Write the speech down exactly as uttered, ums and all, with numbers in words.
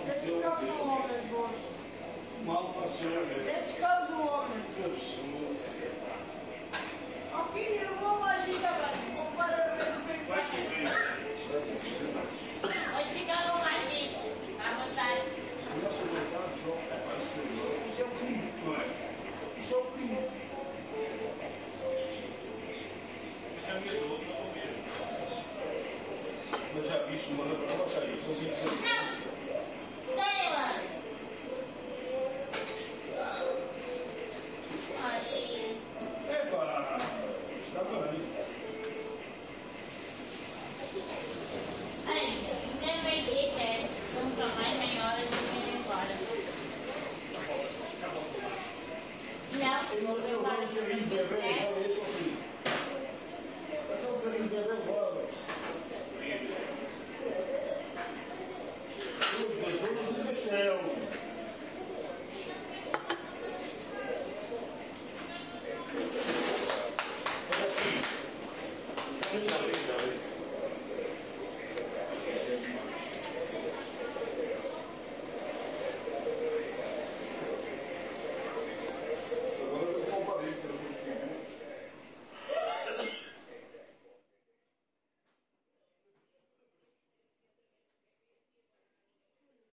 Deci cap de oameni, boss. M-am pasionat. Deci cap de oameni. A fi eu mă mai jigava, mă pare rău pe care. Pode ficar no mais, à vontade. Isso é o crime. Isso é o crime. Eu já vi isso, manda para não sair. Não! Daí, mano. Aí. Epa! Está bem. Aí, nem peguei, é. Nunca mais tem hora de ir embora. Não, eu vou embora.